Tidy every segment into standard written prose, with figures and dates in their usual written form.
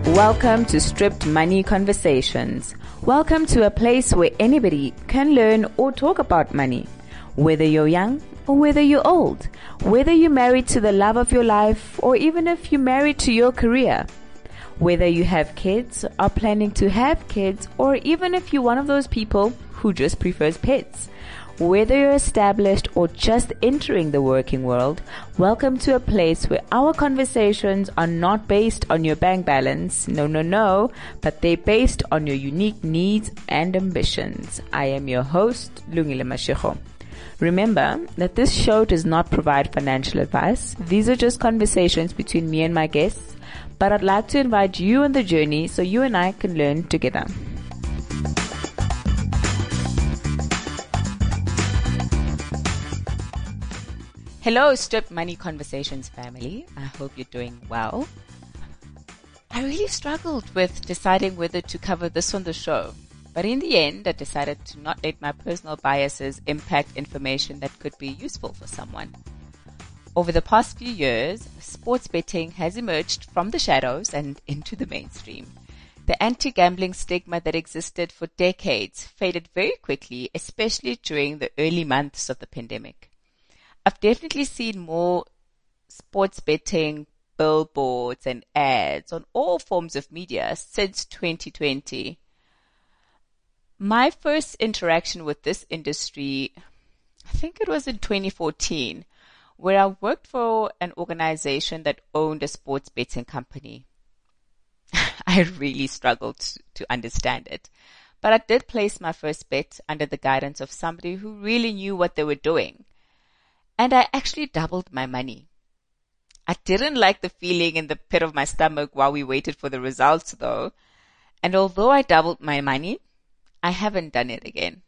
Welcome to Stripped Money Conversations. Welcome to a place where anybody can learn or talk about money. Whether you're young or whether you're old, whether you're married to the love of your life or even if you're married to your career, whether you have kids, are planning to have kids, or even if you're one of those people who just prefers pets. Whether you're established or just entering the working world, welcome to a place where our conversations are not based on your bank balance. No, but they're based on your unique needs and ambitions. I am your host, Lungile Mashego. Remember that this show does not provide financial advice. These are just conversations between me and my guests, but I'd like to invite you on the journey so you and I can learn together. Hello, Stripped Money Conversations family. I hope you're doing well. I really struggled with deciding whether to cover this on the show, but in the end, I decided to not let my personal biases impact information that could be useful for someone. Over the past few years, sports betting has emerged from the shadows and into the mainstream. The anti-gambling stigma that existed for decades faded very quickly, especially during the early months of the pandemic. I've definitely seen more sports betting billboards and ads on all forms of media since 2020. My first interaction with this industry, I think it was in 2014, where I worked for an organization that owned a sports betting company. I really struggled to understand it, but I did place my first bet under the guidance of somebody who really knew what they were doing. And I actually doubled my money. I didn't like the feeling in the pit of my stomach while we waited for the results though. And although I doubled my money, I haven't done it again.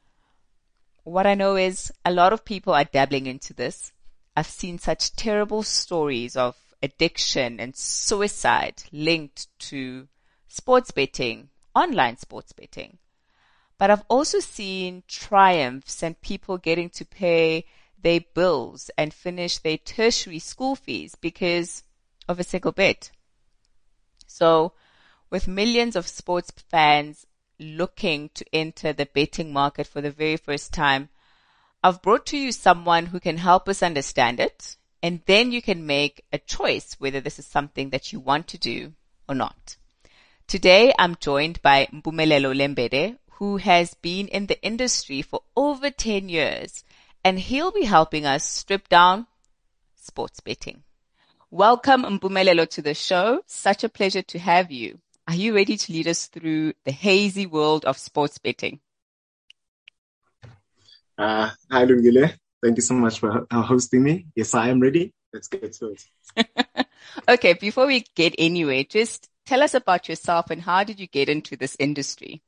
What I know is a lot of people are dabbling into this. I've seen such terrible stories of addiction and suicide linked to sports betting, online sports betting. But I've also seen triumphs and people getting to pay their bills and finish their tertiary school fees because of a single bet. So with millions of sports fans looking to enter the betting market for the very first time, I've brought to you someone who can help us understand it, and then you can make a choice whether this is something that you want to do or not. Today, I'm joined by Mpumelelo Lembede, who has been in the industry for over 10 years, and he'll be helping us strip down sports betting. Welcome, Mpumelelo, to the show. Such a pleasure to have you. Are you ready to lead us through the hazy world of sports betting? Hi, Lungile. Thank you so much for hosting me. Yes, I am ready. Let's get to it. Okay, before we get anywhere, just tell us about yourself and how did you get into this industry?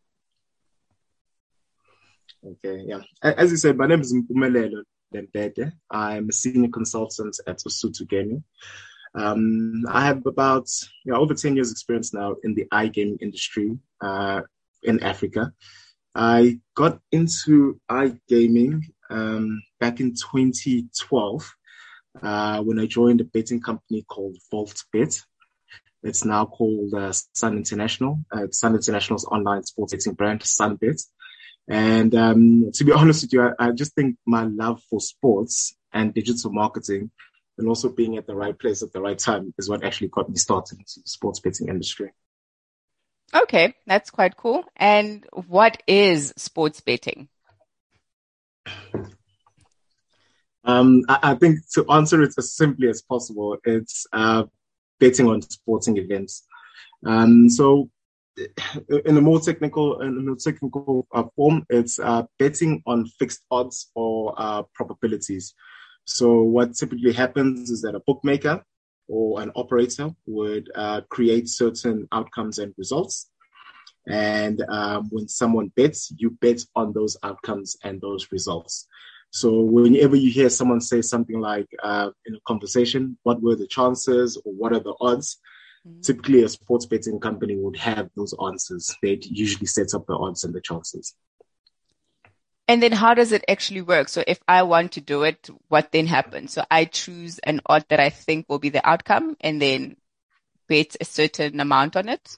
Okay, yeah. As you said, my name is Mpumelelo Lembede. I'm a senior consultant at Usuthu Gaming. I have about over 10 years experience now in the iGaming industry in Africa. I got into iGaming back in 2012 when I joined a betting company called VaultBet. It's now called Sun International. Sun International's online sports betting brand, SunBet. And to be honest with you, I just think my love for sports and digital marketing and also being at the right place at the right time is what actually got me started into the sports betting industry. Okay, that's quite cool. And what is sports betting? I think to answer it as simply as possible, it's betting on sporting events. So in a more technical form, it's betting on fixed odds or probabilities. So what typically happens is that a bookmaker or an operator would create certain outcomes and results. And when someone bets, you bet on those outcomes and those results. So whenever you hear someone say something like in a conversation, what were the chances or what are the odds? Typically, a sports betting company would have those answers. They'd usually set up the odds and the chances. And then how does it actually work? So if I want to do it, what then happens? So I choose an odd that I think will be the outcome, and then bet a certain amount on it?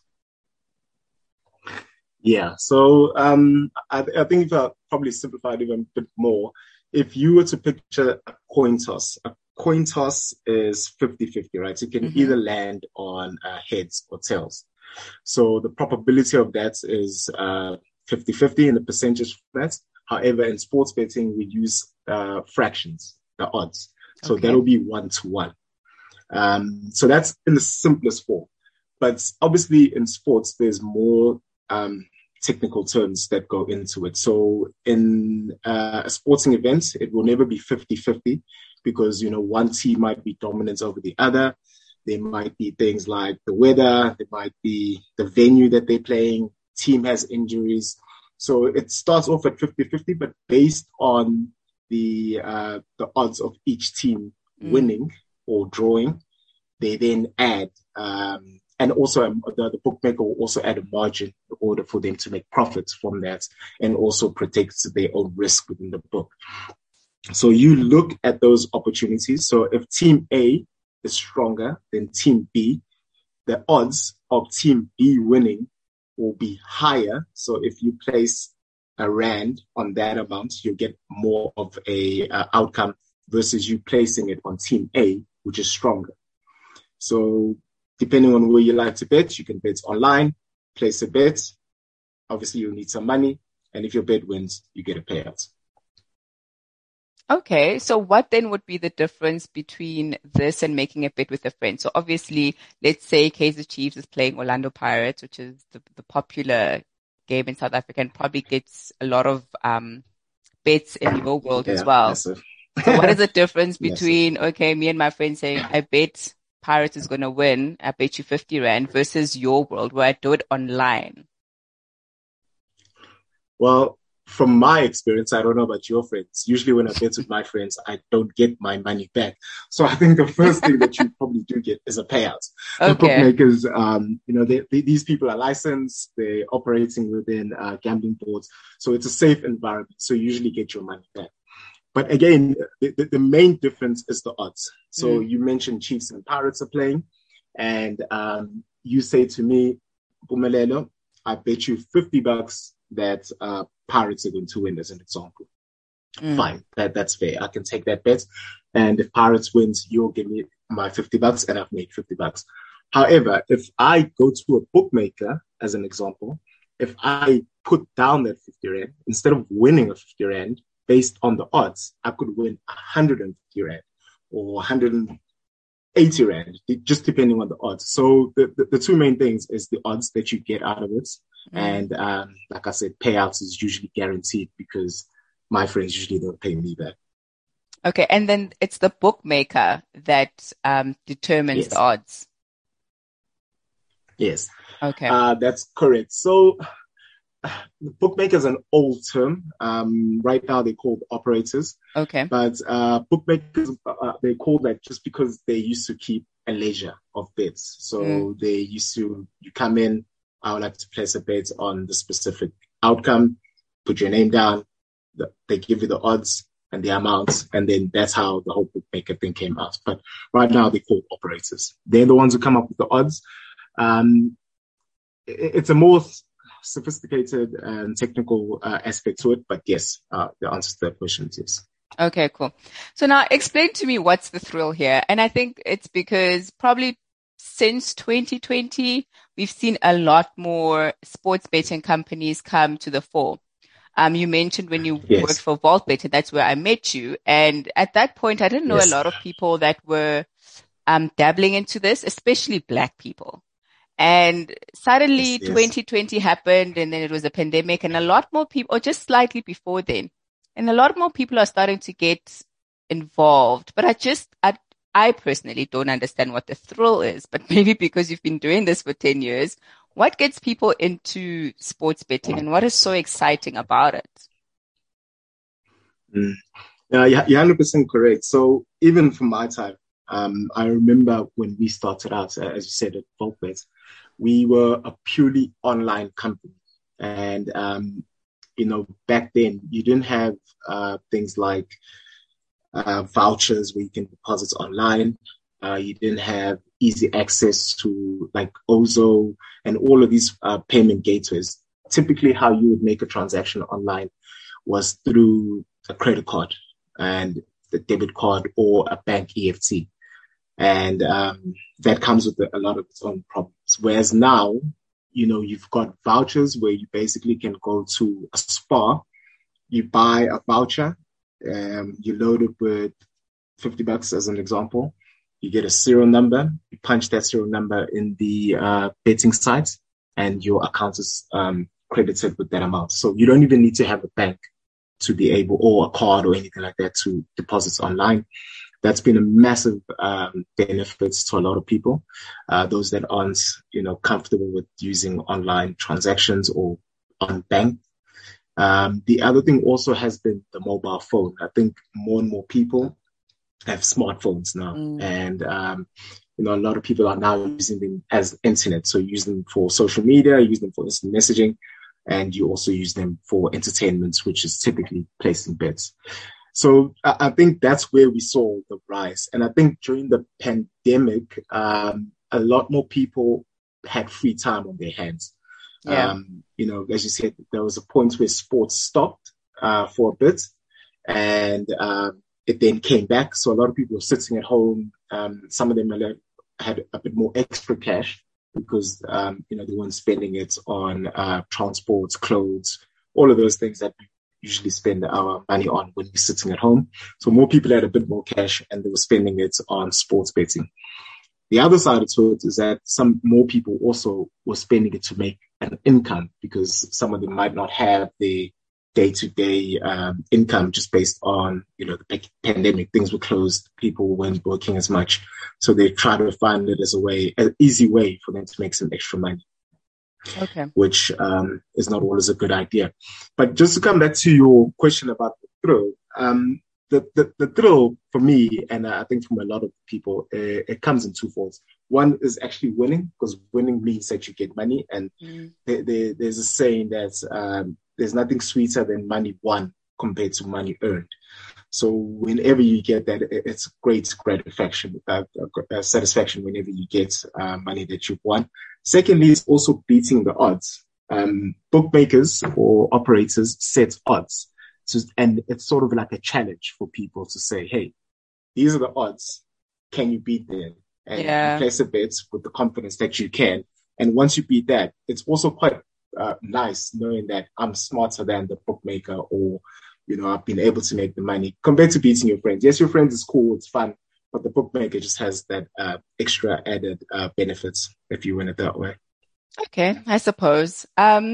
Yeah. So I think if I probably simplified even a bit more, if you were to picture a coin toss is 50-50, right? It can either land on heads or tails. So the probability of that is 50-50 in the percentage for that. However, in sports betting, we use fractions, the odds. So that'll be 1-to-1. So that's in the simplest form. But obviously in sports, there's more technical terms that go into it. So in a sporting event, it will never be 50-50 because, one team might be dominant over the other. There might be things like the weather. There might be the venue that they're playing. Team has injuries. So it starts off at 50-50, but based on the odds of each team winning or drawing, they then add, and also the bookmaker will also add a margin in order for them to make profits from that and also protect their own risk within the book. So you look at those opportunities. So if team A is stronger than team B, the odds of team B winning will be higher. So if you place a rand on that amount, you get more of a outcome versus you placing it on team A, which is stronger. So depending on where you like to bet, you can bet online, place a bet. Obviously, you'll need some money. And if your bet wins, you get a payout. Okay, so what then would be the difference between this and making a bet with a friend? So obviously, let's say Kaizer Chiefs is playing Orlando Pirates, which is the popular game in South Africa and probably gets a lot of bets in your world as well. Massive. So what is the difference between, okay, me and my friend saying, I bet Pirates is going to win, I bet you 50 Rand versus your world where I do it online? Well, from my experience, I don't know about your friends. Usually when I bet with my friends, I don't get my money back. So I think the first thing that you probably do get is a payout. The bookmakers, these people are licensed. They're operating within gambling boards. So it's a safe environment. So you usually get your money back. But again, the main difference is the odds. So you mentioned Chiefs and Pirates are playing. And you say to me, Pumelelo, I bet you $50 that Pirates are going to win, as an example. Fine, that's fair. I can take that bet. And if Pirates wins, you'll give me my $50 and I've made $50. However, if I go to a bookmaker, as an example, if I put down that 50 Rand, instead of winning a 50 Rand based on the odds, I could win 150 Rand or 180 Rand, just depending on the odds. So the two main things is the odds that you get out of it. And like I said, payouts is usually guaranteed because my friends usually don't pay me back. Okay, and then it's the bookmaker that determines the odds. Yes. Okay. That's correct. So the bookmaker is an old term. Right now they're called operators. Okay. But bookmakers, they call that just because they used to keep a ledger of bets. So they used to, you come in, I would like to place a bet on the specific outcome, put your name down, they give you the odds and the amounts, and then that's how the whole bookmaker thing came out. But right now they're called operators. They're the ones who come up with the odds. It's a more sophisticated and technical aspect to it, but yes, the answer to that question is yes. Okay, cool. So now explain to me what's the thrill here. And I think it's because probably since 2020, we've seen a lot more sports betting companies come to the fore. You mentioned when you worked for Vaultbet, and that's where I met you. And at that point, I didn't know a lot of people that were dabbling into this, especially Black people. And suddenly 2020 happened, and then it was a pandemic, and a lot more people, or just slightly before then, and a lot more people are starting to get involved. But I personally don't understand what the thrill is, but maybe because you've been doing this for 10 years, what gets people into sports betting and what is so exciting about it? You're 100% correct. So even from my time, I remember when we started out, as you said, at Vaultbet, we were a purely online company. And, back then you didn't have things like vouchers where you can deposit online. You didn't have easy access to like Ozo and all of these payment gateways. Typically, how you would make a transaction online was through a credit card and the debit card or a bank EFT. And that comes with a lot of its own problems. Whereas now, you've got vouchers where you basically can go to a spa, you buy a voucher, you load it with $50 as an example. You get a serial number, you punch that serial number in the betting site, and your account is credited with that amount. So you don't even need to have a bank to be able, or a card or anything like that, to deposit online. That's been a massive benefit to a lot of people, those that aren't, comfortable with using online transactions or unbanked. The other thing also has been the mobile phone. I think more and more people have smartphones now, and a lot of people are now using them as internet. So you use them for social media, you use them for instant messaging, and you also use them for entertainment, which is typically placing bets. So I think that's where we saw the rise. And I think during the pandemic, a lot more people had free time on their hands. Yeah. As you said, there was a point where sports stopped for a bit, and it then came back. So a lot of people were sitting at home. Some of them had a bit more extra cash because, they weren't spending it on transport, clothes, all of those things that we usually spend our money on when we're sitting at home. So more people had a bit more cash and they were spending it on sports betting. The other side of it is that some more people also were spending it to make an income, because some of them might not have the day-to-day income just based on, the pandemic. Things were closed. People weren't working as much. So they try to find it as an easy way for them to make some extra money. Okay. Which is not always a good idea. But just to come back to your question about the thrill, the thrill for me, and I think from a lot of people, it comes in two folds. One is actually winning, because winning means that you get money. And there's a saying that there's nothing sweeter than money won compared to money earned. So whenever you get that, it's great satisfaction whenever you get money that you've won. Secondly, it's also beating the odds. Bookmakers or operators set odds. And it's sort of like a challenge for people to say, hey, these are the odds. Can you beat them? And you place a bet with the confidence that you can. And once you beat that, it's also quite nice knowing that I'm smarter than the bookmaker, or, I've been able to make the money compared to beating your friends. Yes, your friends is cool. It's fun. But the bookmaker just has that extra added benefits if you win it that way. Okay, I suppose.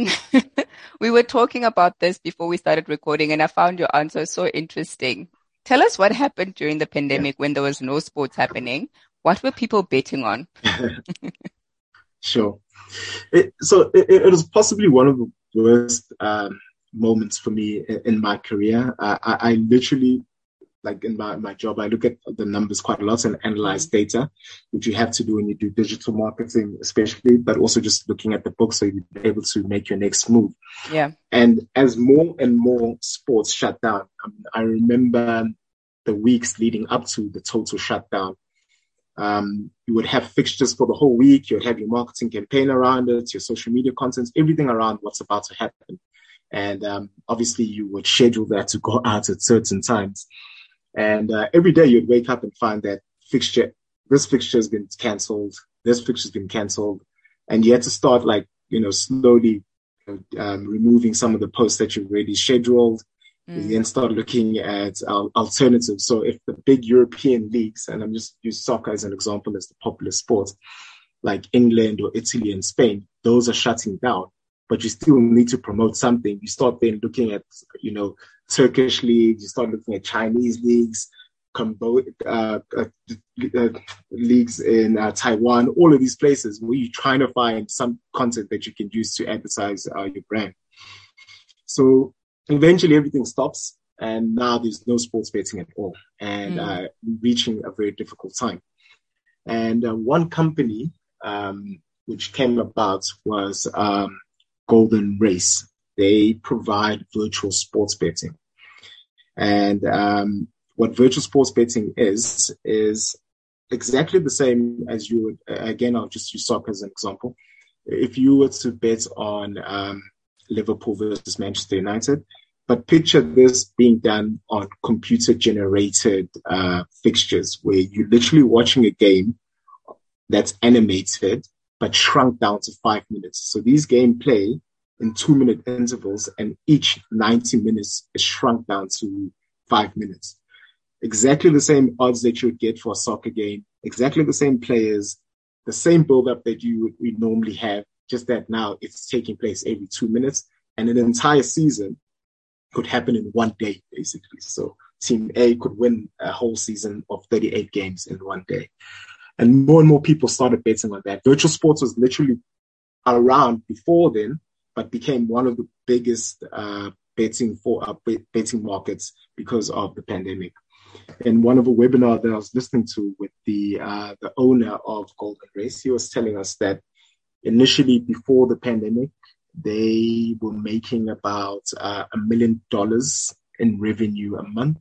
We were talking about this before we started recording, and I found your answer so interesting. Tell us what happened during the pandemic when there was no sports happening. What were people betting on? Sure. It was possibly one of the worst moments for me in my career. I literally, like in my job, I look at the numbers quite a lot and analyze data, which you have to do when you do digital marketing, especially, but also just looking at the book so you're able to make your next move. Yeah. And as more and more sports shut down, I remember the weeks leading up to the total shutdown. You would have fixtures for the whole week. You would have your marketing campaign around it, your social media content, everything around what's about to happen. And obviously you would schedule that to go out at certain times. And every day you'd wake up and find that this fixture has been cancelled, this fixture has been cancelled. And you had to start slowly removing some of the posts that you've already scheduled. You then start looking at alternatives. So if the big European leagues, and I'm just use soccer as an example as the popular sport, like England or Italy and Spain, those are shutting down. But you still need to promote something. You start then looking at, Turkish leagues, you start looking at Chinese leagues, leagues in Taiwan, all of these places where you're trying to find some content that you can use to advertise your brand. So eventually everything stops, and now there's no sports betting at all, and reaching a very difficult time. And one company which came about was Golden Race. They provide virtual sports betting. And what virtual sports betting is exactly the same as you would, again, I'll just use soccer as an example. If you were to bet on Liverpool versus Manchester United, but picture this being done on computer-generated fixtures where you're literally watching a game that's animated but shrunk down to 5 minutes. So these games play in 2-minute intervals, and each 90 minutes is shrunk down to 5 minutes. Exactly the same odds that you would get for a soccer game, exactly the same players, the same build-up that you would normally have, just that now it's taking place every 2 minutes, and an entire season could happen in one day, basically. So Team A could win a whole season of 38 games in one day. And more people started betting on that. Virtual sports was literally around before then, but became one of the biggest betting markets because of the pandemic. In one of the webinars that I was listening to with the owner of Golden Race, he was telling us that initially before the pandemic, they were making about $1 million in revenue a month.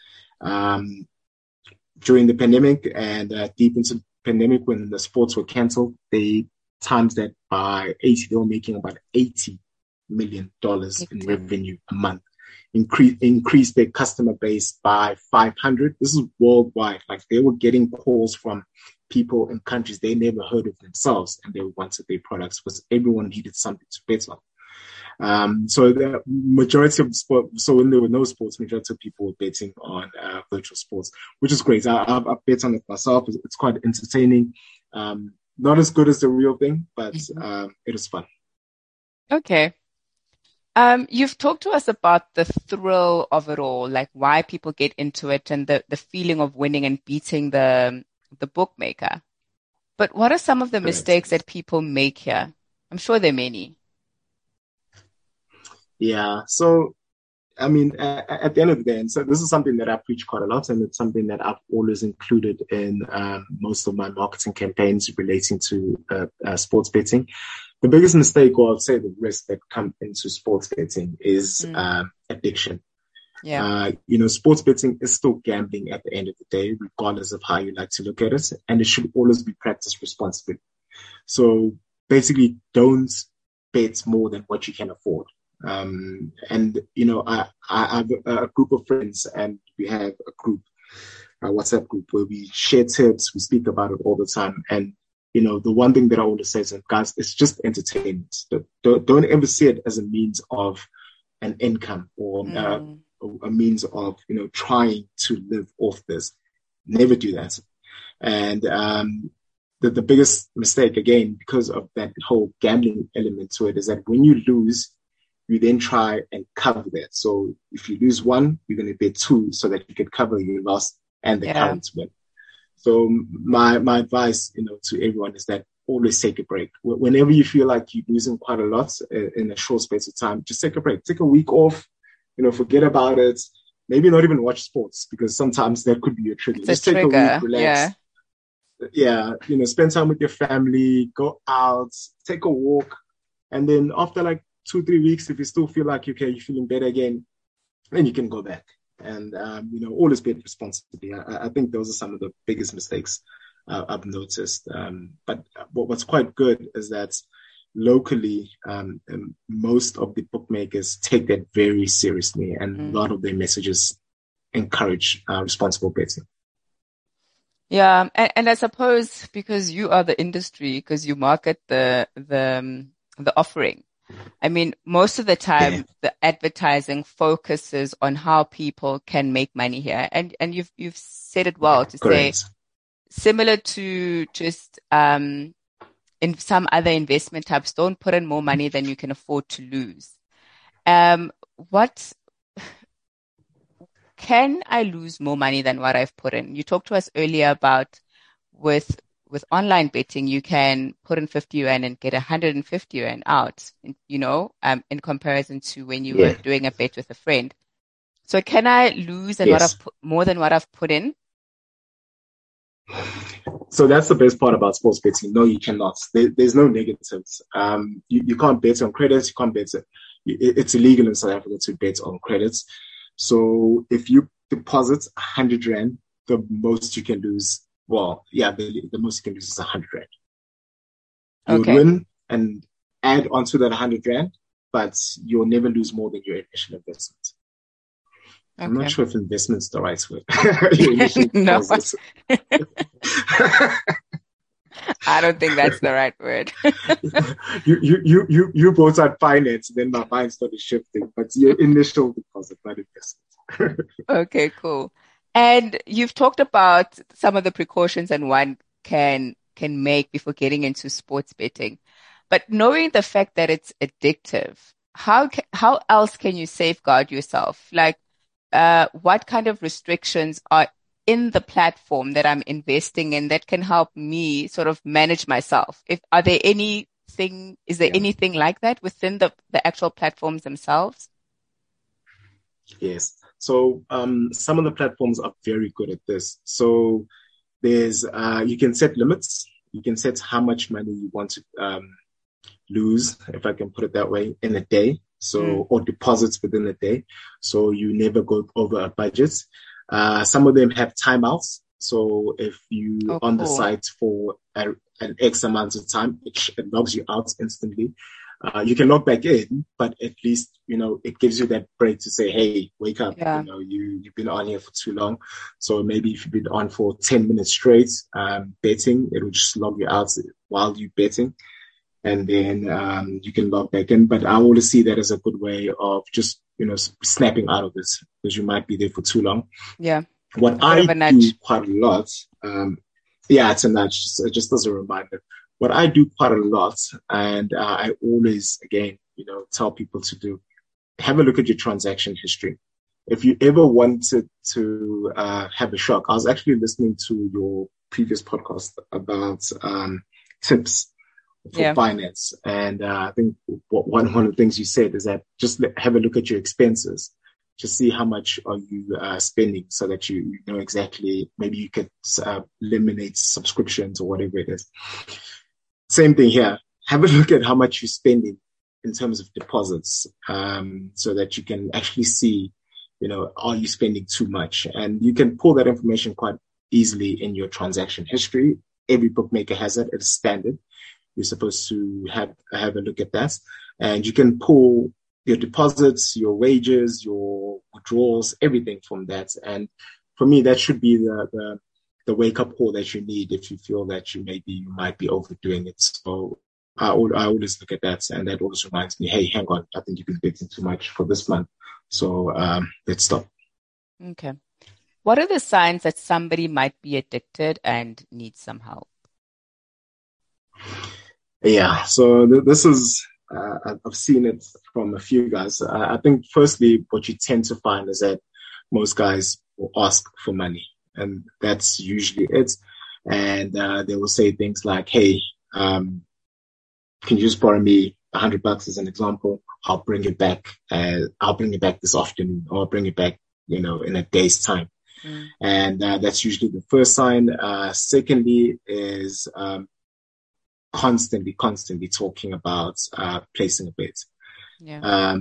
During the pandemic and deep into the pandemic, when the sports were canceled, they times that by 80. They were making about $80 million in revenue a month. Increase their customer base by 500. This is worldwide. Like, they were getting calls from people in countries they never heard of themselves, and they wanted their products because everyone needed something to bet on. So the majority of sport, so when there were no sports, majority of people were betting on virtual sports, which is great. I've bet on it myself. It's quite entertaining. Not as good as the real thing, but it is fun. Okay. You've talked to us about the thrill of it all, like why people get into it and the feeling of winning and beating the bookmaker. But what are some of the mistakes that people make here? I'm sure there are many. Yeah. So, I mean, at the end of the day, and so this is something that I preach quite a lot, and it's something that I've always included in most of my marketing campaigns relating to sports betting. The biggest mistake, or I'd say the risk that comes into sports betting is addiction. Yeah. Sports betting is still gambling at the end of the day, regardless of how you like to look at it, and it should always be practiced responsibly. So basically, don't bet more than what you can afford. I have a group of friends, and we have a group, a WhatsApp group, where we share tips, we speak about it all the time. And, the one thing that I always say is, guys, it's just entertainment. Don't ever see it as a means of an income or a means of, trying to live off this. Never do that. And the biggest mistake, again, because of that whole gambling element to it, is that when you lose, you then try and cover that. So if you lose one, you're going to bet two so that you can cover your loss and the current win. So my advice, to everyone is that always take a break. Whenever you feel like you're losing quite a lot in a short space of time, just take a break. Take a week off, forget about it. Maybe not even watch sports, because sometimes that could be a trigger. Just take a week, relax. Yeah. Spend time with your family, go out, take a walk. And then after like 2-3 weeks, if you still feel like, okay, you're feeling better again, then you can go back. And, always bet responsibly. I think those are some of the biggest mistakes I've noticed. But what's quite good is that locally, most of the bookmakers take that very seriously, and a lot of their messages encourage responsible betting. Yeah. And I suppose because you are the industry, because you market the offering, I mean, most of the time, the advertising focuses on how people can make money here. And you've said it well to Correct. say, similar to just in some other investment types, don't put in more money than you can afford to lose. What can I lose more money than what I've put in? You talked to us earlier about with online betting, you can put in 50 Rand and get 150 Rand out, in comparison to when you were doing a bet with a friend. So can I lose more than what I've put in? So that's the best part about sports betting. No, you cannot. There's no negatives. You can't bet on credits. You can't bet. It's illegal in South Africa to bet on credits. So if you deposit 100 Rand, the most you can lose well, yeah, the most you can lose is 100 rand. You would Okay. win and add onto that 100 rand, but you'll never lose more than your initial investment. I'm not Okay. sure if investment's the right word. Your initial No, deposit. I don't think that's the right word. You brought out finance, then my mind started shifting. But your initial deposit, not investment. Okay, cool. And you've talked about some of the precautions and one can make before getting into sports betting. But knowing the fact that it's addictive, how else can you safeguard yourself? Like, what kind of restrictions are in the platform that I'm investing in that can help me sort of manage myself? Is there Yeah. anything like that within the actual platforms themselves? Yes. So some of the platforms are very good at this. So there's you can set limits. You can set how much money you want to lose, if I can put it that way, in a day. So, or deposits within a day. So you never go over a budget. Some of them have timeouts. So if you Oh, on the cool. site for an X amount of time, it logs you out instantly. You can log back in, but at least, it gives you that break to say, hey, wake up. Yeah. You've been on here for too long. So maybe if you've been on for 10 minutes straight, betting, it will just log you out while you're betting. And then you can log back in. But I always see that as a good way of just, snapping out of this because you might be there for too long. Yeah. What A bit of I a do nudge. quite a lot, yeah, it's a nudge, just as a reminder. What I do quite a lot, and I always, again, tell people to do, have a look at your transaction history. If you ever wanted to have a shock, I was actually listening to your previous podcast about tips for Yeah. finance. And I think one of the things you said is that just have a look at your expenses. Just see how much are you spending so that you know exactly, maybe you could eliminate subscriptions or whatever it is. Same thing here. Have a look at how much you're spending in terms of deposits so that you can actually see, are you spending too much? And you can pull that information quite easily in your transaction history. Every bookmaker has it. It's standard. You're supposed to have a look at that. And you can pull your deposits, your wages, your withdrawals, everything from that. And for me, that should be the wake up call that you need if you feel that you might be overdoing it. So I always look at that, and that always reminds me, hey, hang on, I think you've been betting too much for this month. So let's stop. Okay. What are the signs that somebody might be addicted and needs some help? Yeah, so this is, I've seen it from a few guys. I think firstly, what you tend to find is that most guys will ask for money, and that's usually it. And they will say things like, hey, can you just borrow me $100 as an example? I'll bring it back. I'll bring it back this afternoon, or I'll bring it back, in a day's time. And that's usually the first sign. Secondly is constantly talking about placing a bet. Yeah.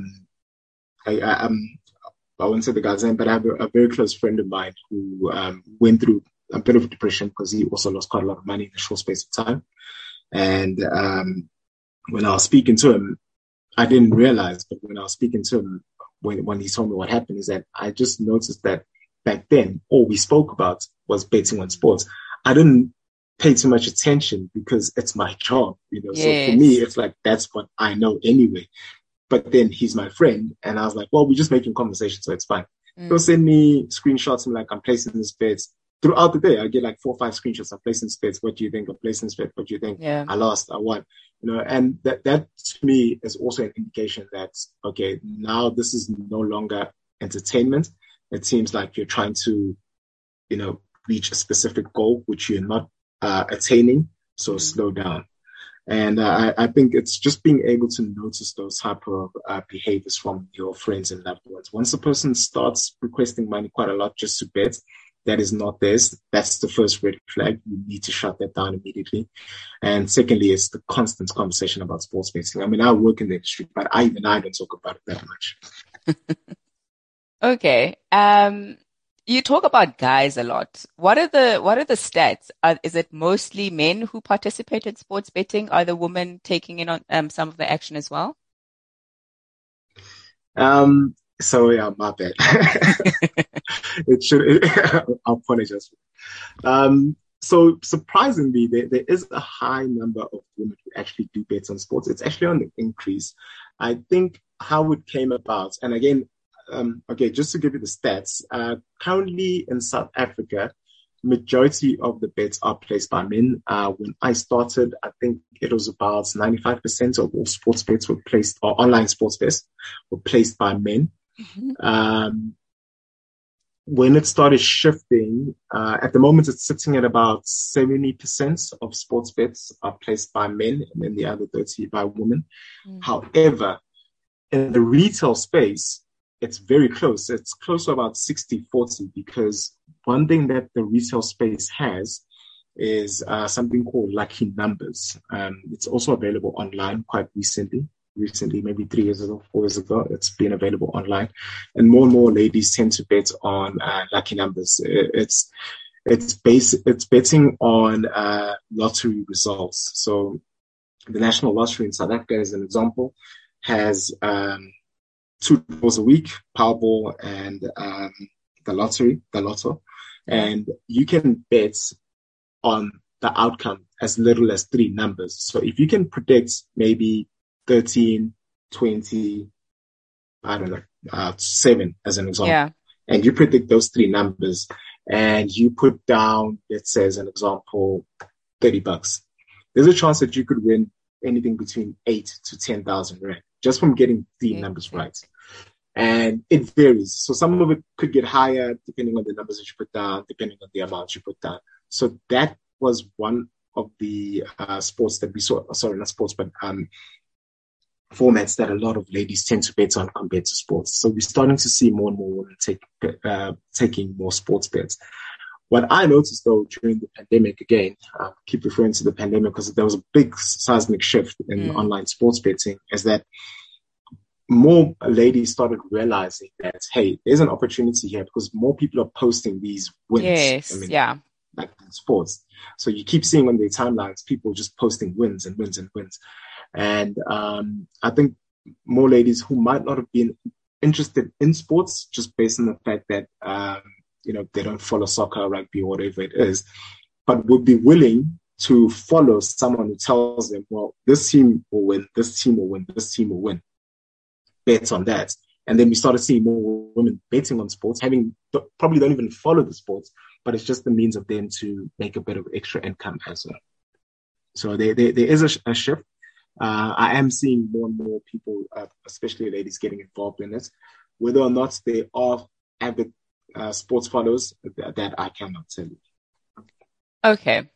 I won't say the guy's name, but I have a very close friend of mine who went through a bit of depression because he also lost quite a lot of money in a short space of time. And when I was speaking to him, I didn't realize, but when I was speaking to him, when he told me what happened, is that I just noticed that back then, all we spoke about was betting on sports. I didn't pay too much attention because it's my job, Yes. So for me, it's like, that's what I know anyway. But then he's my friend, and I was like, well, we're just making conversation, so it's fine. He'll send me screenshots and like, I'm placing this bet. Throughout the day, I get like 4 or 5 screenshots. I'm placing this bet. What do you think? I'm placing this bet. What do you think? Yeah. I lost. I won. And that to me is also an indication that, okay, now this is no longer entertainment. It seems like you're trying to, reach a specific goal, which you're not attaining. So slow down. And I think it's just being able to notice those type of behaviors from your friends and loved ones. Once a person starts requesting money quite a lot just to bet, that is not theirs. That's the first red flag. You need to shut that down immediately. And secondly, it's the constant conversation about sports betting. I mean, I work in the industry, but I don't talk about it that much. Okay. You talk about guys a lot. What are the stats? Is it mostly men who participate in sports betting? Are the women taking in on some of the action as well? So yeah, my bad. It should. I apologize. So surprisingly, there is a high number of women who actually do bet on sports. It's actually on the increase. I think how it came about, and again, okay, just to give you the stats, currently in South Africa, majority of the bets are placed by men. When I started, I think it was about 95% of all sports bets were placed, or online sports bets were placed by men. Mm-hmm. When it started shifting, at the moment it's sitting at about 70% of sports bets are placed by men and then the other 30 by women. Mm. However, in the retail space, it's very close. It's close to about 60-40 because one thing that the retail space has is something called Lucky Numbers. It's also available online quite recently, maybe 3 years ago, 4 years ago. It's been available online. And more ladies tend to bet on Lucky Numbers. It's betting on lottery results. So the National Lottery in South Africa, as an example, has 2 draws a week, Powerball and the Lotto. And you can bet on the outcome as little as 3 numbers. So if you can predict maybe 13, 20, I don't know, 7 as an example, Yeah. and you predict those 3 numbers and you put down, let's say as an example, $30, there's a chance that you could win anything between 8 to 10,000 rand just from getting 3 numbers right. And it varies. So some of it could get higher depending on the numbers that you put down, depending on the amount you put down. So that was one of the sports that we saw. Sorry, not sports, but formats that a lot of ladies tend to bet on compared to sports. So we're starting to see more and more women taking more sports bets. What I noticed though during the pandemic, again, keep referring to the pandemic because there was a big seismic shift in online sports betting, is that more ladies started realizing that, hey, there's an opportunity here because more people are posting these wins. Yes, yeah. Like in sports. So you keep seeing on their timelines, people just posting wins and wins and wins. And I think more ladies who might not have been interested in sports just based on the fact that, they don't follow soccer, rugby, or whatever it is, but would be willing to follow someone who tells them, well, this team will win, this team will win, this team will win. Bet on that. And then we started seeing more women betting on sports, probably don't even follow the sports, but it's just the means of them to make a bit of extra income as well. So there is a shift. I am seeing more and more people, especially ladies, getting involved in it. Whether or not they are avid sports followers, that I cannot tell you. Okay.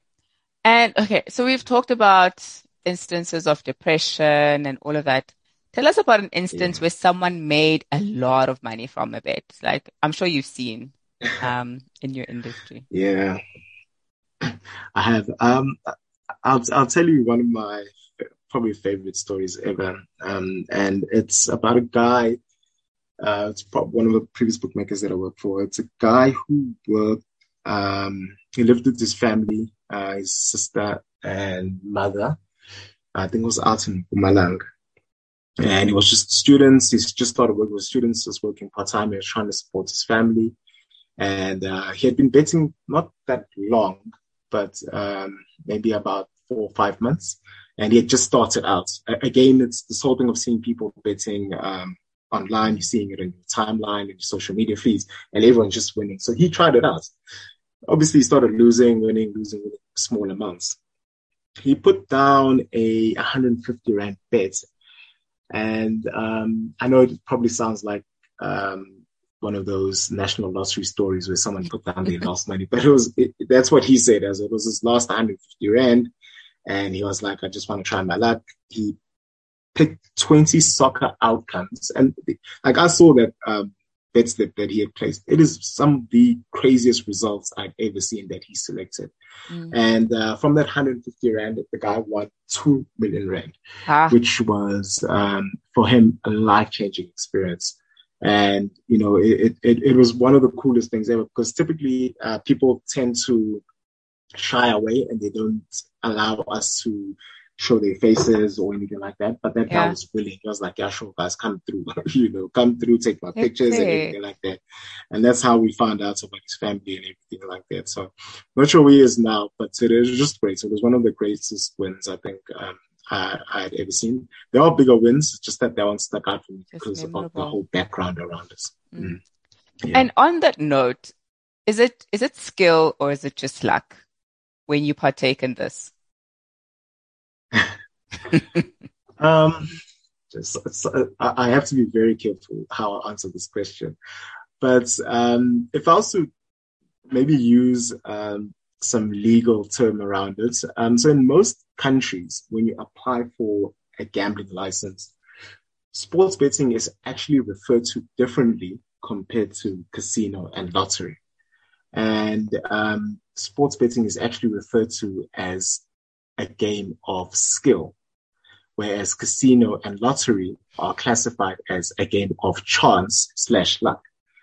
So we've talked about instances of depression and all of that. Tell us about an instance where someone made a lot of money from a bet. Like I'm sure you've seen in your industry. Yeah, I have. I'll tell you one of my probably favorite stories ever. And it's about a guy. It's probably one of the previous bookmakers that I worked for. It's a guy who worked. He lived with his family, his sister and mother. I think it was out in Mpumalanga. And he was just students. He's just started working with students, just working part-time. He was trying to support his family. And he had been betting not that long, but maybe about 4 or 5 months. And he had just started out. Again, it's this whole thing of seeing people betting online. You're seeing it in your timeline, in your social media feeds, and everyone's just winning. So he tried it out. Obviously, he started winning small amounts. He put down a 150 Rand bet. And I know it probably sounds like one of those national lottery stories where someone put down their lost money, but that's what he said, as it was his last 150 Rand. And he was like, I just want to try my luck. He picked 20 soccer outcomes. And like I saw that bets that he had placed. It is some of the craziest results I've ever seen that he selected. And from that 150 Rand, the guy won 2 million Rand, which was for him a life-changing experience. And, it was one of the coolest things ever because typically people tend to shy away and they don't allow us to show their faces or anything like that. But that guy was willing. He was like, yeah, sure, guys, come through, come through, take my pictures and everything like that. And that's how we found out about his family and everything like that. So not sure where he is now, but it was just great. So it was one of the greatest wins, I think, I had ever seen. There are bigger wins, just that one stuck out for me because of the whole background around us. Yeah. And on that note, is it skill or is it just luck when you partake in this? I have to be very careful how I answer this question. But if I was to maybe use some legal term around it, so in most countries, when you apply for a gambling license, sports betting is actually referred to differently compared to casino and lottery. And sports betting is actually referred to as a game of skill, whereas casino and lottery are classified as a game of chance/luck.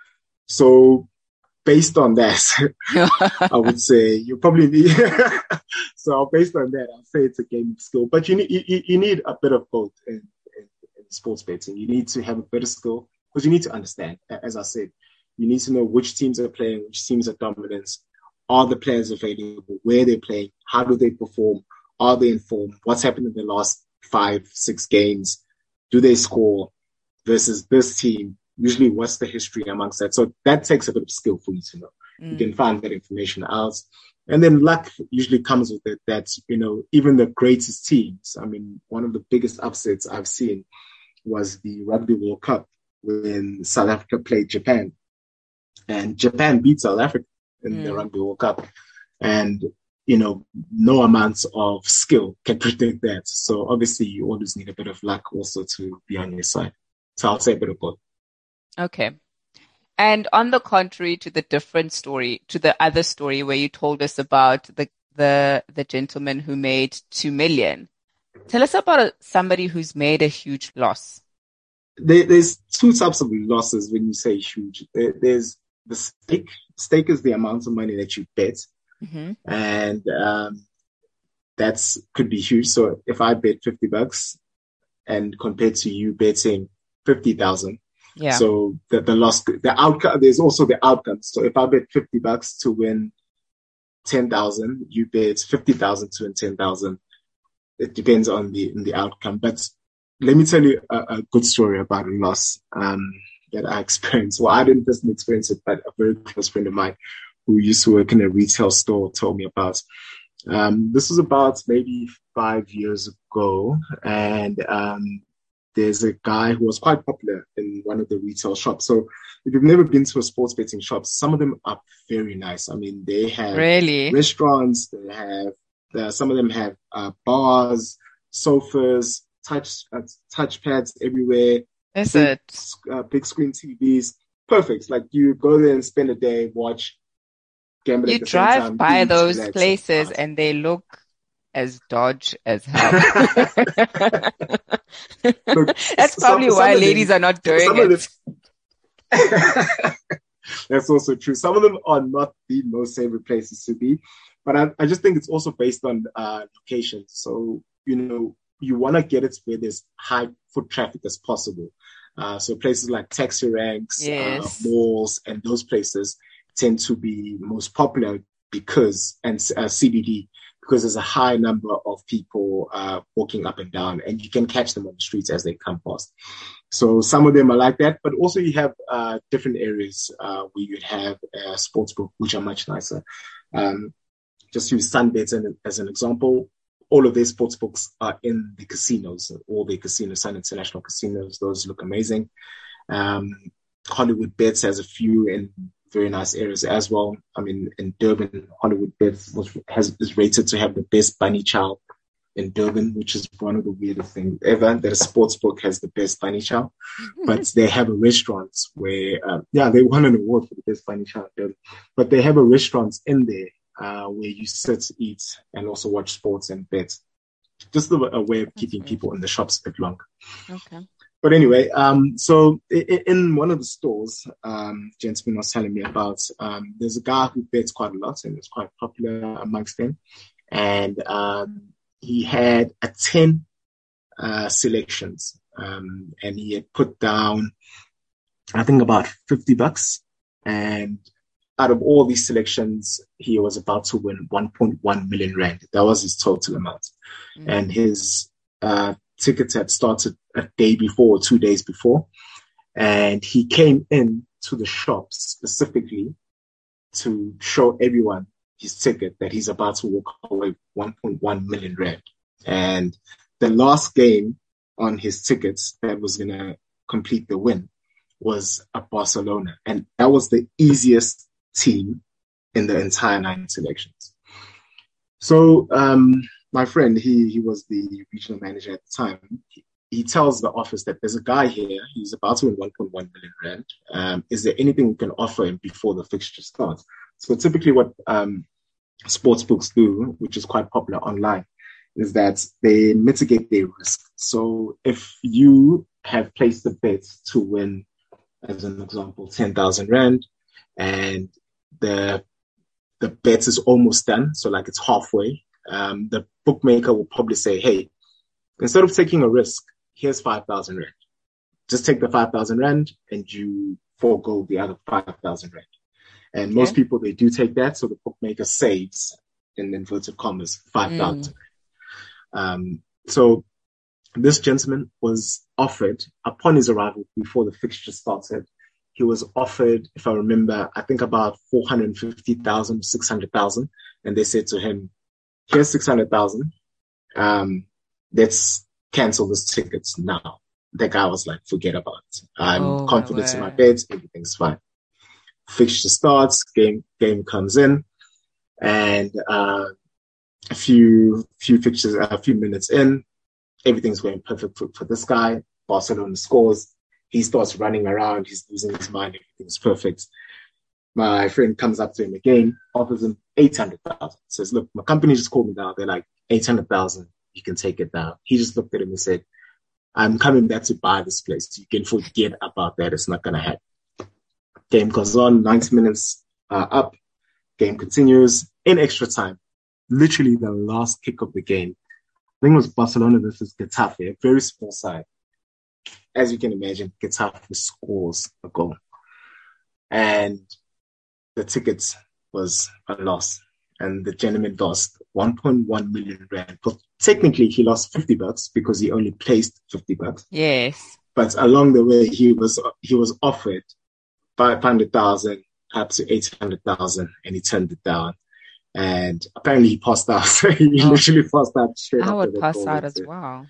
So based on that, I would say you probably need, so based on that, I'll say it's a game of skill, but you need a bit of both in sports betting. You need to have a bit of skill because you need to understand, as I said, you need to know which teams are playing, which teams are dominant, are the players available, where they're playing, how do they perform, are they informed, what's happened in the last 5-6 games, do they score versus this team, usually what's the history amongst that. So that takes a bit of skill for you to know. You can find that information out. And then luck usually comes with it that, even the greatest teams, I mean, one of the biggest upsets I've seen was the Rugby World Cup when South Africa played Japan. And Japan beat South Africa in the Rugby World Cup. And, no amount of skill can predict that. So obviously you always need a bit of luck also to be on your side. So I'll say a bit of both. Okay. And on the contrary to the other story where you told us about the gentleman who made 2 million, tell us about somebody who's made a huge loss. There's two types of losses when you say huge. There's the stake. Stake is the amount of money that you bet. Mm-hmm. And that's could be huge. So if I bet $50 and compared to you betting 50,000, so the loss, the outcome, there's also the outcome. So if I bet $50 to win 10,000, you bet 50,000 to win 10,000. It depends on the outcome. But let me tell you a good story about a loss that I experienced. Well, I didn't personally experience it, but a very close friend of mine who used to work in a retail store told me about. This was about maybe 5 years ago, and there's a guy who was quite popular in one of the retail shops. So if you've never been to a sports betting shop, some of them are very nice. I mean, they have restaurants, they have some of them have bars, sofas, touch pads everywhere. Big screen TVs. Perfect. Like you go there and spend a day, watch, gamble at the same time. You drive by those places and they look as dodge as hell. Look, that's probably why ladies are not doing it. That's also true. Some of them are not the most favorite places to be, but I just think it's also based on locations. So, you want to get it where there's high foot traffic as possible. So places like taxi ranks, malls, and those places tend to be most popular because CBD, because there's a high number of people walking up and down, and you can catch them on the streets as they come past. So some of them are like that, but also you have different areas where you have a sports book, which are much nicer. Just use Sunbet as an example. All of their sports books are in the casinos, all the casinos, Sun International casinos. Those look amazing. Hollywood Bets has a few in very nice areas as well. I mean, in Durban, Hollywood Bets is rated to have the best bunny chow in Durban, which is one of the weirdest things ever, that a sports book has the best bunny chow. But they have a restaurant where, they won an award for the best bunny chow in Durban. But they have a restaurant in there where you sit, eat, and also watch sports and bet. Just a way of keeping people in the shops a bit longer. Okay. But anyway, so in one of the stores, gentleman was telling me about, there's a guy who bets quite a lot and it's quite popular amongst them. And he had a 10 selections, and he had put down, I think, about $50. And out of all these selections, he was about to win 1.1 million rand. That was his total amount. And his tickets had started a day before or 2 days before. And he came in to the shop specifically to show everyone his ticket that he's about to walk away 1.1 million rand. And the last game on his tickets that was going to complete the win was at Barcelona. And that was the easiest team in the entire 9 selections. So, my friend, he was the regional manager at the time. He tells the office that there's a guy here. He's about to win 1.1 million rand. Is there anything we can offer him before the fixture starts? So typically what sports books do, which is quite popular online, is that they mitigate their risk. So if you have placed a bet to win, as an example, 10,000 rand, and the bet is almost done, so like it's halfway, the bookmaker will probably say, hey, instead of taking a risk, here's 5,000 rand. Just take the 5,000 rand and you forego the other 5,000 rand. And most people, they do take that. So the bookmaker saves, in inverted commas, 5,000. So this gentleman was offered, upon his arrival, before the fixture started, he was offered, if I remember, I think about 450,000, 600,000. And they said to him, here's 600,000. Let's cancel this tickets now. The guy was like, forget about it. I'm confident in my bets. Everything's fine. Fixture starts, game comes in, and a few minutes in, everything's going perfect for this guy. Barcelona scores. He starts running around. He's losing his mind. Everything's perfect. My friend comes up to him again, offers him 800,000. Says, look, my company just called me now. They're like, 800,000. You can take it now. He just looked at him and said, I'm coming back to buy this place. You can forget about that. It's not going to happen. Game goes on, 90 minutes up. Game continues in extra time. Literally the last kick of the game. I think it was Barcelona versus Getafe, a very small side. As you can imagine, Getafe scores a goal. And the ticket was a loss. And the gentleman lost 1.1 million rand. But technically, he lost $50 because he only placed $50. Yes. But along the way, he was offered 500,000 up to 800,000, and he turned it down. And apparently, he passed out. He literally passed out straight after. I would pass out as well.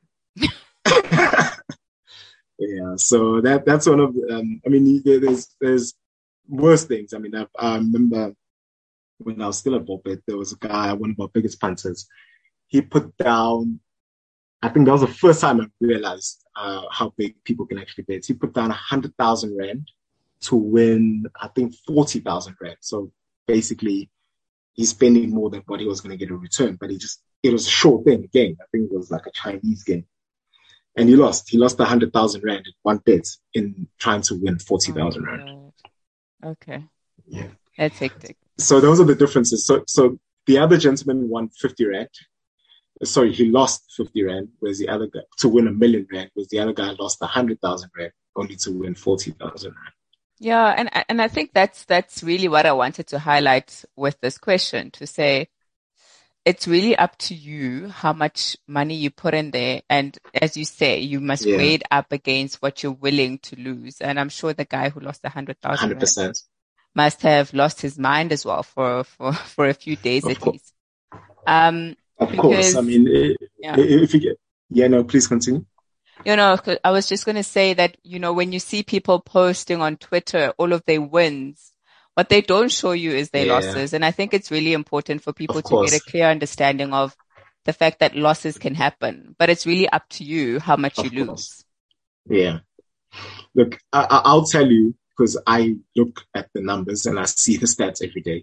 Yeah, so that's one of. I mean, there's worse things. I mean, I remember when I was still at Volpet, there was a guy, one of our biggest punters. He put down, I think that was the first time I realized how big people can actually bet. He put down 100,000 rand to win, I think, 40,000 rand. So basically, he's spending more than what he was going to get in return. But it was a short thing again. I think it was like a Chinese game. And he lost. He lost 100,000 rand in one bet in trying to win 40,000 rand. Okay. Yeah. That's hectic. So those are the differences. So the other gentleman won 50 rand. Sorry, he lost 50 rand, whereas the other guy, to win 1 million rand, whereas the other guy lost 100,000 rand, only to win 40,000 rand. Yeah, and I think that's really what I wanted to highlight with this question, to say it's really up to you how much money you put in there. And as you say, you must weigh it up against what you're willing to lose. And I'm sure the guy who lost 100,000 100%. must have lost his mind as well for a few days at least. Of course. I mean, if you get, please continue. I was just going to say that, when you see people posting on Twitter all of their wins, what they don't show you is their losses. And I think it's really important for people to get a clear understanding of the fact that losses can happen, but it's really up to you how much you lose. Yeah. Look, I'll tell you, because I look at the numbers and I see the stats every day.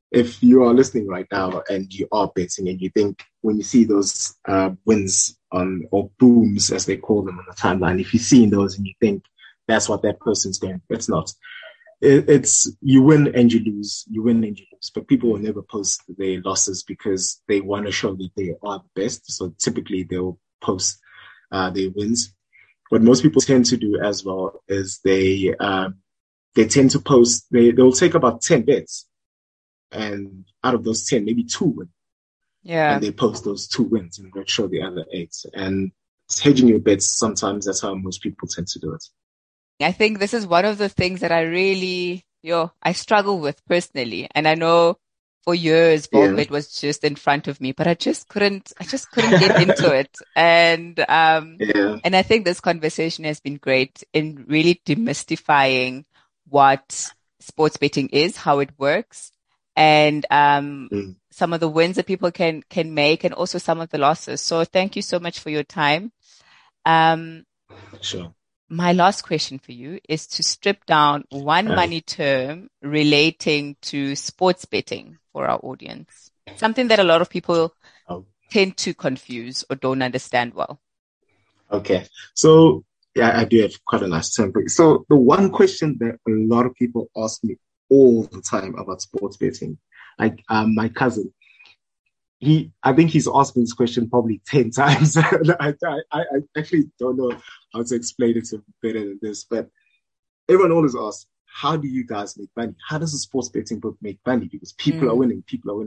if you are listening right now and you are betting and you think when you see those wins or booms, as they call them on the timeline, if you're seeing those and you think that's what that person's doing, it's not. It's you win and you lose, you win and you lose. But people will never post their losses because they want to show that they are the best. So typically they'll post their wins. What most people tend to do as well is they tend to post, they'll take about 10 bets, and out of those 10, maybe 2 win. Yeah. And they post those 2 wins and they'll show the other 8. And hedging your bets, sometimes that's how most people tend to do it. I think this is one of the things that I really, I struggle with personally. And I know for years, Ballbet was just in front of me, but I just couldn't get into it. And I think this conversation has been great in really demystifying what sports betting is, how it works, and some of the wins that people can make, and also some of the losses. So thank you so much for your time. Sure. My last question for you is to strip down one money term relating to sports betting for our audience. Something that a lot of people tend to confuse or don't understand well. Okay. So, yeah, I do have quite a nice term for you. So the one question that a lot of people ask me all the time about sports betting, like my cousin, I think he's asked me this question probably 10 times. I actually don't know how to explain it to him better than this, but everyone always asks, how do you guys make money? How does a sports betting book make money? Because people are winning.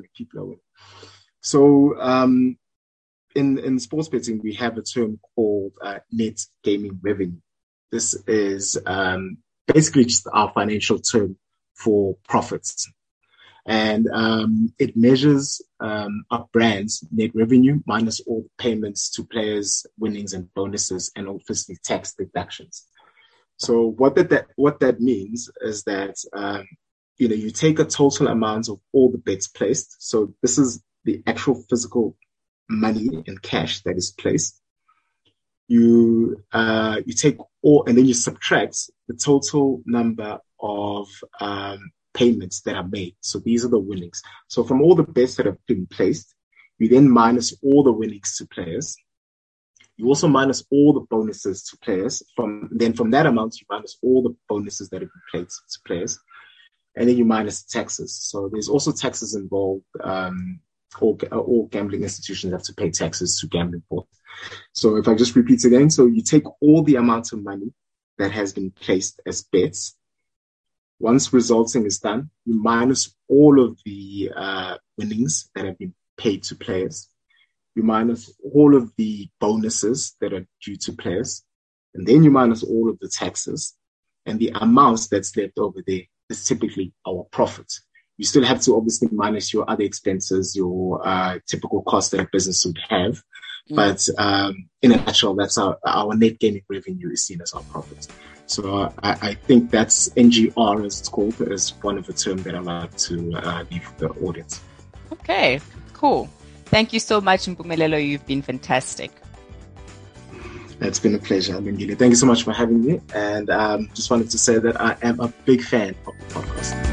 So, in sports betting, we have a term called net gaming revenue. This is basically just our financial term for profits. And it measures our brand's net revenue minus all the payments to players, winnings and bonuses, and obviously tax deductions. So what that means is that you take a total amount of all the bets placed. So this is the actual physical money and cash that is placed. You take all, and then you subtract the total number of payments that are made. So these are the winnings. So from all the bets that have been placed, you then minus all the winnings to players. You also minus all the bonuses to players. From that amount, you minus all the bonuses that have been paid to players. And then you minus taxes. So there's also taxes involved. All gambling institutions have to pay taxes to gambling board. So if I just repeat again, so you take all the amount of money that has been placed as bets. Once resulting is done, you minus all of the winnings that have been paid to players. You minus all of the bonuses that are due to players. And then you minus all of the taxes. And the amounts that's left over there is typically our profit. You still have to obviously minus your other expenses, your typical costs that a business would have. But in a nutshell, that's our net gaming revenue is seen as our profit. So I think that's NGR, as it's called, as one of the terms that I like to leave the audience. Okay, cool. Thank you so much, Mpumelelo. You've been fantastic. It's been a pleasure, Lungile. Thank you so much for having me. And just wanted to say that I am a big fan of the podcast.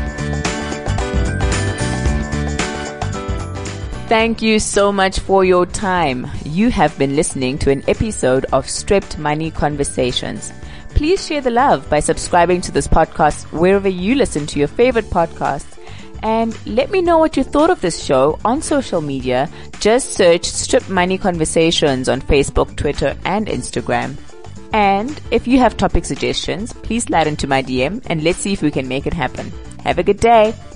Thank you so much for your time. You have been listening to an episode of Stripped Money Conversations. Please share the love by subscribing to this podcast wherever you listen to your favorite podcasts. And let me know what you thought of this show on social media. Just search Stripped Money Conversations on Facebook, Twitter, and Instagram. And if you have topic suggestions, please slide into my DM and let's see if we can make it happen. Have a good day.